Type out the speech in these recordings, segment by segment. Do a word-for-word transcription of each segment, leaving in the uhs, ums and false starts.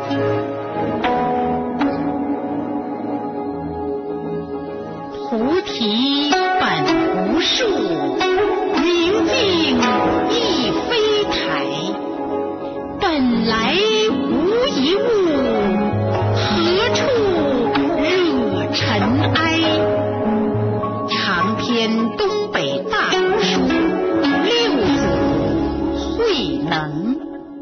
菩提本无树，明镜亦非台，本来无一物，何处惹尘埃？长篇东北大古书，六祖慧能。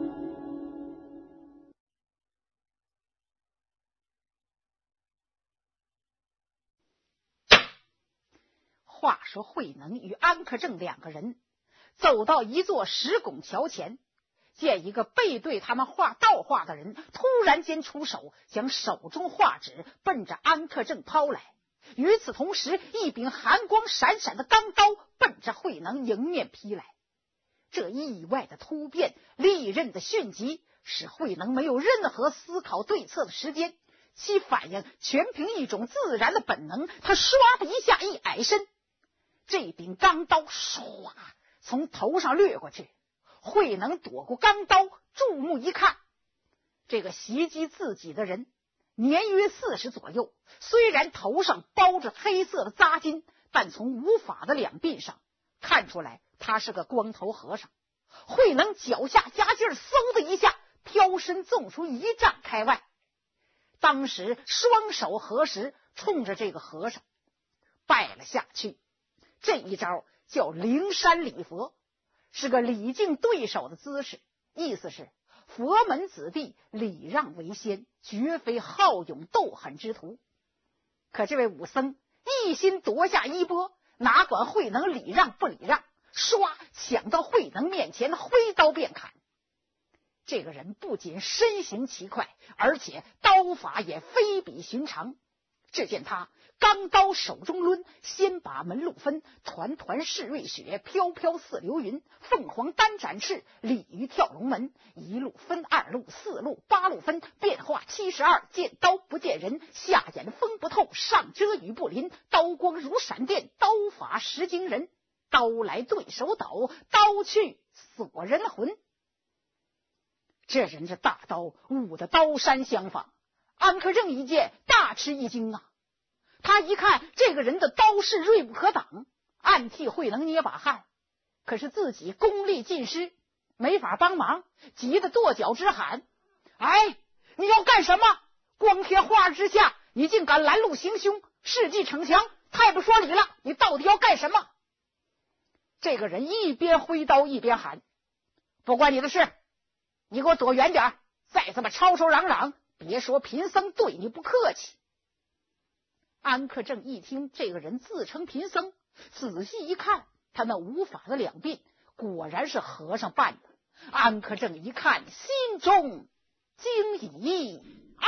话说慧能与安克正两个人走到一座石拱桥前，见一个背对他们画道画的人突然间出手，将手中画纸奔着安克正抛来。与此同时，一柄寒光闪闪的钢刀奔着慧能迎面劈来。这意外的突变，利刃的迅疾，使慧能没有任何思考对策的时间，其反应全凭一种自然的本能。他唰的一下一矮身，这柄钢刀唰从头上掠过去。慧能躲过钢刀，注目一看，这个袭击自己的人年约四十左右，虽然头上包着黑色的扎巾，但从无法的两鬓上看出来他是个光头和尚。慧能脚下加劲儿，嗖的一下飘身纵出一丈开外，当时双手合十，冲着这个和尚拜了下去。这一招叫灵山礼佛，是个礼敬对手的姿势，意思是佛门子弟礼让为先，绝非好勇斗狠之徒。可这位武僧一心夺下衣钵，哪管慧能礼让不礼让，唰抢到慧能面前，挥刀便砍。这个人不仅身形奇快，而且刀法也非比寻常。只见他钢刀手中抡，先把门路分，团团是瑞雪，飘飘似流云。凤凰单展翅，鲤鱼跳龙门。一路分，二路四路八路分，变化七十二，见刀不见人，下眼风不透，上遮雨不淋。刀光如闪电，刀法实惊人。刀来对手抖，刀去锁人魂。这人这大刀舞得刀山相仿，安克正一见大吃一惊啊！他一看这个人的刀势锐不可挡，暗替慧能捏把汗，可是自己功力尽失，没法帮忙，急得跺脚直喊：哎，你要干什么？光天化日之下，你竟敢拦路行凶，世纪逞强，太不说理了！你到底要干什么？这个人一边挥刀一边喊：不关你的事，你给我躲远点，再这么吵吵嚷嚷，别说贫僧对你不客气。安克正一听这个人自称贫僧，仔细一看，他那无法的两鬓果然是和尚扮的。安克正一看，心中惊疑， 安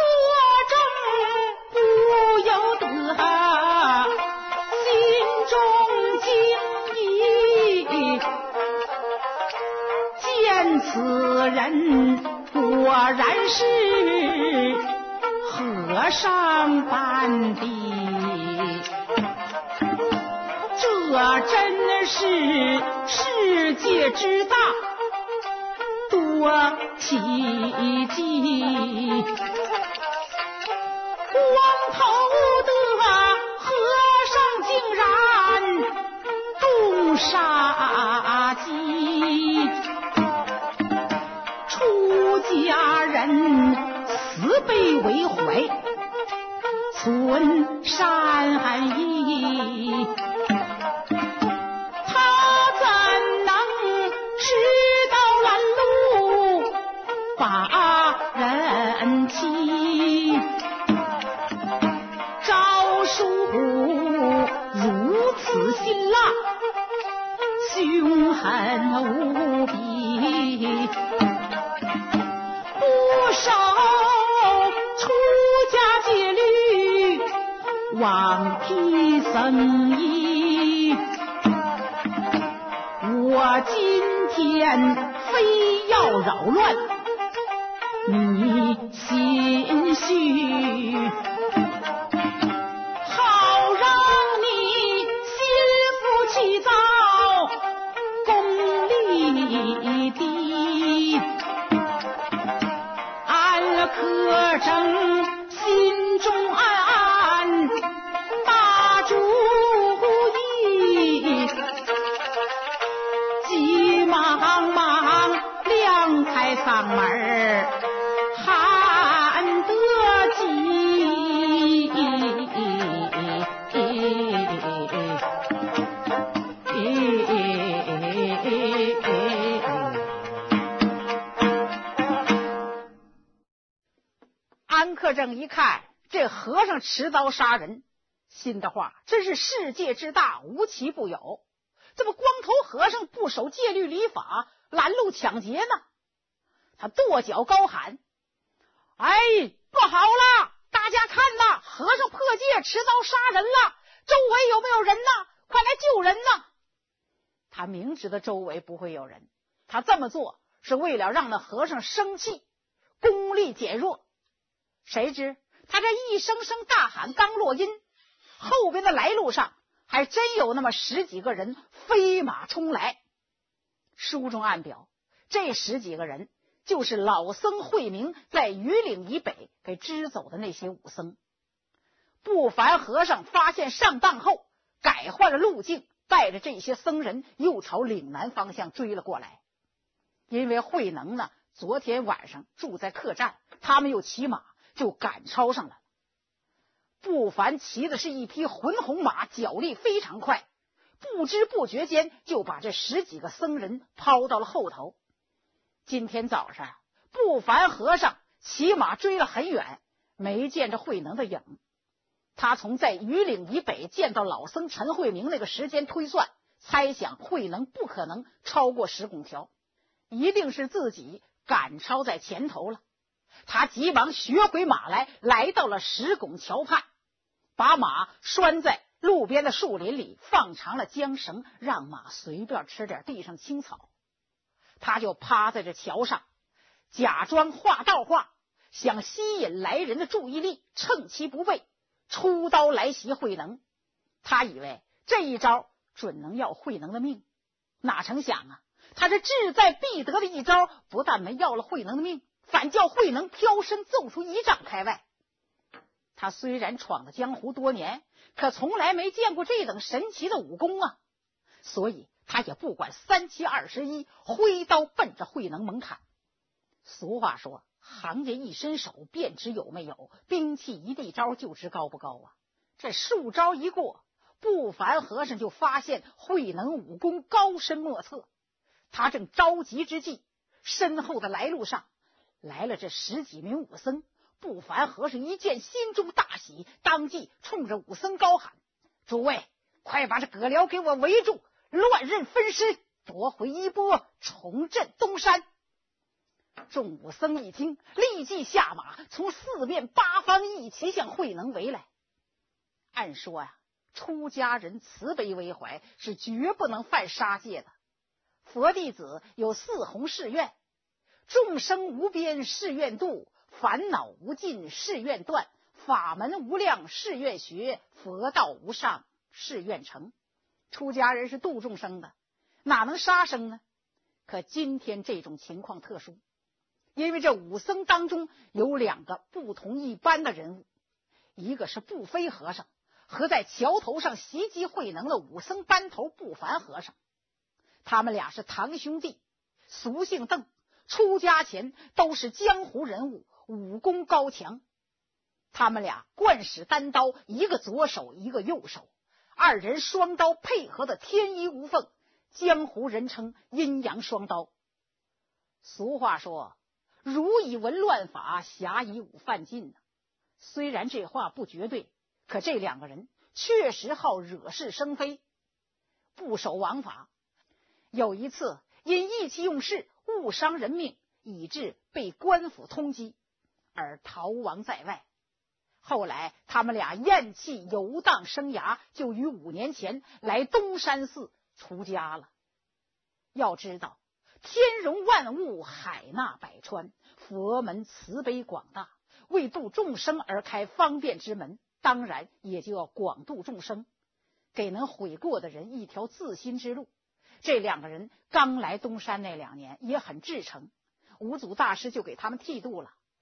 克正不由得心中惊疑，见此人果然是和尚扮的，这真是世界之大，多奇迹。光头的和尚竟然动杀机，出家人慈悲为怀，存善意，他怎能知道拦路把人欺？招数如此辛辣，凶狠无比，不少出家戒律枉披僧衣。我今天非要扰乱你心绪，好让你心浮气躁，功力低。安和尚心中暗暗打主意，急忙忙亮开嗓门喊得急。 安克正一看这和尚持刀杀人，心的话真是世界之大，无奇不有，这么光头和尚不守戒律礼法，拦路抢劫呢？他跺脚高喊：哎，不好了，大家看呐，和尚破戒持刀杀人了，周围有没有人呢？快来救人呐！他明知道周围不会有人，他这么做是为了让那和尚生气，功力减弱。谁知他这一声声大喊刚落音，后边的来路上还真有那么十几个人飞马冲来。书中暗表，这十几个人就是老僧慧明在榆岭以北给支走的那些武僧。不凡和尚发现上当后，改换了路径，带着这些僧人又朝岭南方向追了过来。因为慧能呢，昨天晚上住在客栈，他们又骑马就赶超上了。不凡骑的是一匹浑红马，脚力非常快，不知不觉间就把这十几个僧人抛到了后头。今天早上不凡和尚骑马追了很远，没见着慧能的影。他从在榆岭以北见到老僧陈慧明那个时间推算，猜想慧能不可能超过石拱桥，一定是自己赶超在前头了。他急忙学回马来，来到了石拱桥畔，把马拴在路边的树林里，放长了缰绳，让马随便吃点地上青草。他就趴在这桥上，假装画道画，想吸引来人的注意力，趁其不备，出刀来袭慧能。他以为这一招准能要慧能的命，哪成想啊，他这志在必得的一招，不但没要了慧能的命，反叫慧能飘身揍出一丈开外。他虽然闯了江湖多年，可从来没见过这等神奇的武功啊，所以他也不管三七二十一，挥刀奔着慧能猛砍。俗话说，行家一伸手便知有没有，兵器一递招就知高不高啊。这数招一过，不凡和尚就发现慧能武功高深莫测。他正着急之际，身后的来路上来了这十几名武僧。不凡和尚一见，心中大喜，当即冲着武僧高喊：诸位，快把这葛辽给我围住，乱刃分尸，夺回衣钵，重振东山。众武僧一听，立即下马，从四面八方一齐向慧能围来。按说呀、啊，出家人慈悲为怀，是绝不能犯杀戒的。佛弟子有四弘誓愿：众生无边誓愿度，烦恼无尽誓愿断，法门无量誓愿学，佛道无上誓愿成。出家人是度众生的，哪能杀生呢？可今天这种情况特殊，因为这武僧当中有两个不同一般的人物，一个是不飞和尚和在桥头上袭击慧能的武僧班头不凡和尚。他们俩是堂兄弟，俗姓邓，出家前都是江湖人物，武功高强。他们俩惯使单刀，一个左手一个右手，二人双刀配合的天衣无缝，江湖人称阴阳双刀。俗话说，儒以文乱法，侠以武犯禁。虽然这话不绝对，可这两个人确实好惹是生非，不守王法。有一次因意气用事，误伤人命，以致被官府通缉，而逃亡在外。后来他们俩厌弃游荡生涯，就于五年前来东山寺出家了。要知道，天容万物，海纳百川，佛门慈悲广大，为度众生而开方便之门，当然也就要广度众生，给能悔过的人一条自新之路。这两个人刚来东山那两年也很至诚，五祖大师就给他们剃度了，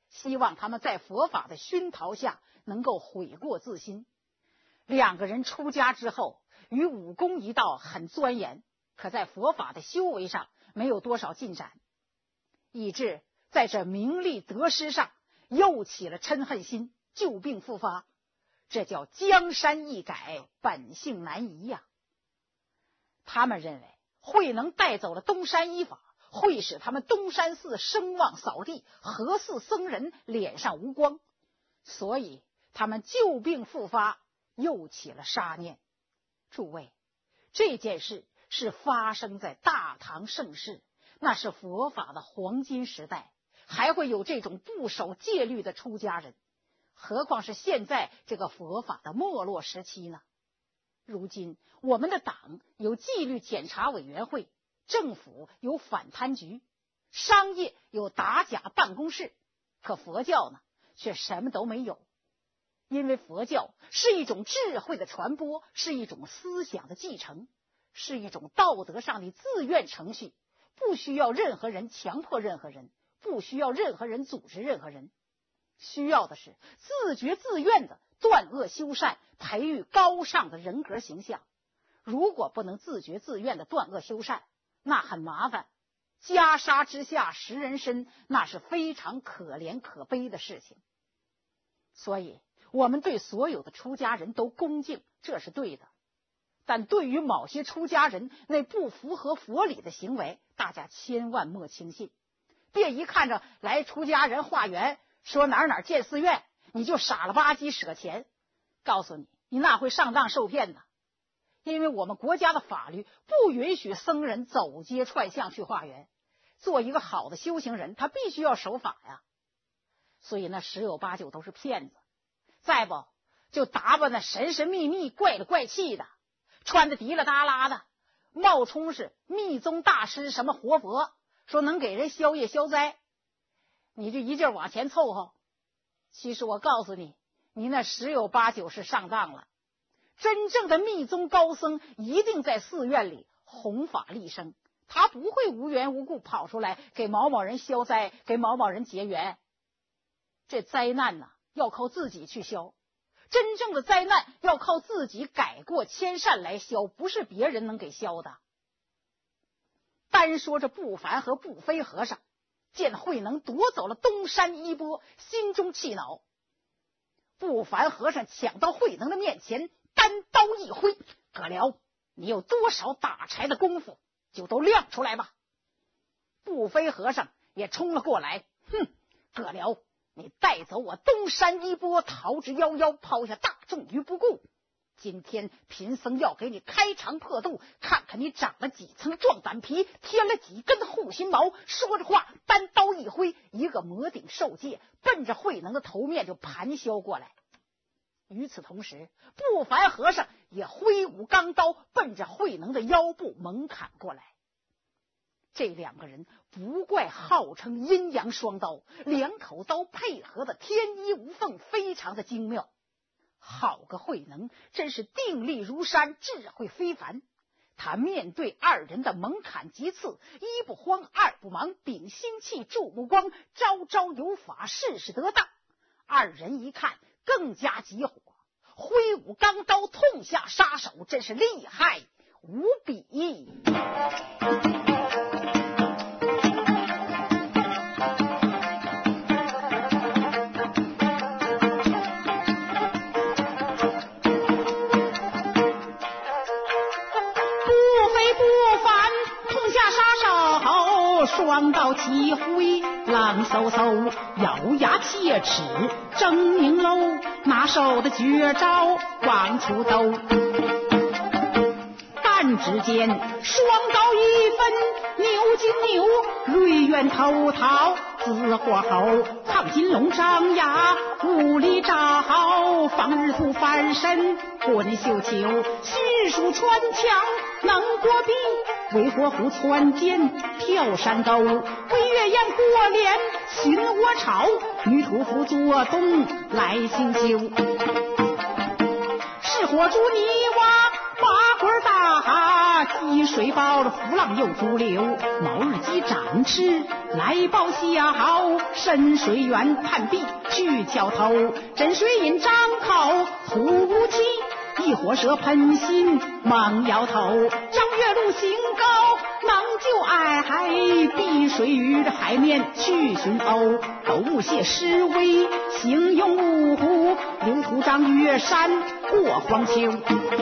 希望他们在佛法的熏陶下能够悔过自新。两个人出家之后，与武功一道很钻研，可在佛法的修为上没有多少进展，以致在这名利得失上又起了嗔恨心，旧病复发。这叫江山易改，本性难移呀。他们认为慧能带走了东山医法，会使他们东山寺声望扫地，何寺僧人脸上无光，所以他们旧病复发，又起了杀念。诸位，这件事是发生在大唐盛世，那是佛法的黄金时代，还会有这种不守戒律的出家人，何况是现在这个佛法的没落时期呢？如今我们的党有纪律检查委员会，政府有反贪局，商业有打假办公室，可佛教呢，却什么都没有。因为佛教是一种智慧的传播，是一种思想的继承，是一种道德上的自愿程序，不需要任何人强迫任何人，不需要任何人组织任何人，需要的是自觉自愿的断恶修善，培育高尚的人格形象。如果不能自觉自愿的断恶修善，那很麻烦，袈裟之下食人参，那是非常可怜可悲的事情。所以我们对所有的出家人都恭敬，这是对的。但对于某些出家人那不符合佛理的行为，大家千万莫轻信。别一看着来出家人化缘，说哪儿哪儿建寺院，你就傻了吧唧舍钱。告诉你，你那会上当受骗的。因为我们国家的法律不允许僧人走街串巷去化缘，做一个好的修行人，他必须要守法呀。所以那十有八九都是骗子。再不就打扮的神神秘秘，怪里怪气的，穿的滴啦哒啦的，冒充是密宗大师什么活佛，说能给人消业消灾，你就一劲儿往前凑合。其实我告诉你，你那十有八九是上当了。真正的密宗高僧一定在寺院里弘法利生，他不会无缘无故跑出来给某某人消灾，给某某人结缘。这灾难呢，要靠自己去消，真正的灾难要靠自己改过迁善来消，不是别人能给消的。单说这不凡和不非和尚见慧能夺走了东山衣钵，心中气恼。不凡和尚抢到慧能的面前，单刀一挥，葛辽，你有多少打柴的功夫，就都亮出来吧。不非和尚也冲了过来，哼，葛辽，你带走我东山衣钵，逃之夭夭，抛下大众于不顾。今天贫僧要给你开肠破肚，看看你长了几层壮胆皮，添了几根护心毛。说着话，单刀一挥，一个摩顶受戒，奔着慧能的头面就盘削过来。与此同时，不凡和尚也挥舞钢刀，奔着慧能的腰部猛砍过来。这两个人不怪号称阴阳双刀，两口刀配合的天衣无缝，非常的精妙。好个慧能，真是定力如山，智慧非凡。他面对二人的猛砍急刺，一不慌二不忙，屏心气注目光，招招有法，事事得当。二人一看更加急火，挥舞钢刀痛下杀手，真是厉害无比。 双刀齐挥，冷飕飕，咬牙切齿，狰狞喽，拿手的绝招往出兜。但只见双刀一分，牛金牛，锐远滔滔，紫火猴，亢金龙张牙，无力扎好，放日图翻身，滚绣球，迅速穿墙，能过壁，为火虎窜涧，跳山沟，为月岩过脸，寻我巢，女屠夫做东来行修，是火烛泥瓦，八棍大济水报的浮浪有主流，某日即展翅来报效，深水远判壁去桥头，真水引张口呼无气，一火射喷心猛摇头，张月路行高能救爱海，碧水与的海面去寻鸥，斗木蟹诗威行勇芜湖，流土张月山过黄丘，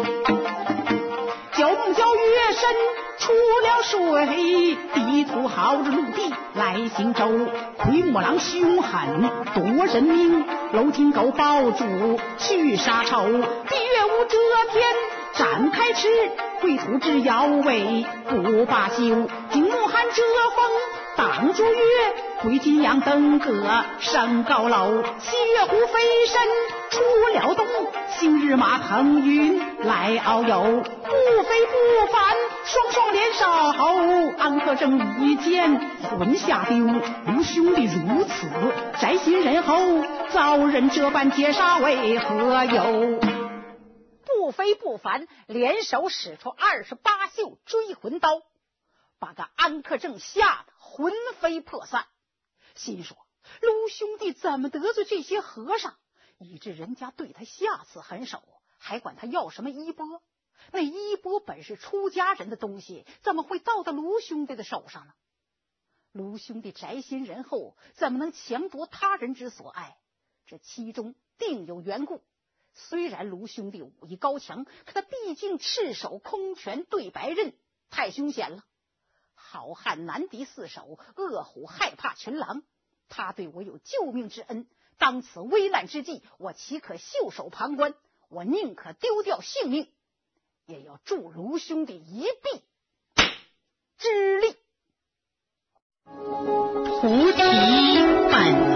九木角月深出了水，地图号着陆地来行舟，奎木狼凶狠夺人命，楼亭狗抱主去杀仇，地月无遮天展开翅，灰土之摇尾不罢休，金木寒遮风挡住月，灰金阳登阁升高楼，西岳虎飞身出了洞，星日马腾云来遨游，不飞不返双双连梢，安可正一见魂下丢，卢兄弟如此宅心仁厚，遭人这般劫杀为何有？ 不飞不返联手使出二十八宿追魂刀，把个安克正吓得魂飞魄散，心说卢兄弟怎么得罪这些和尚，以致人家对他下此狠手，还管他要什么衣钵？那衣钵本是出家人的东西，怎么会到到卢兄弟的手上呢？卢兄弟宅心仁厚，怎么能强夺他人之所爱？这其中定有缘故。虽然卢兄弟武艺高强，可他毕竟赤手空拳对白刃，太凶险了。好汉难敌四手，恶虎害怕群狼。他对我有救命之恩，当此危难之际，我岂可袖手旁观？我宁可丢掉性命，也要助卢兄弟一臂之力。 菩提本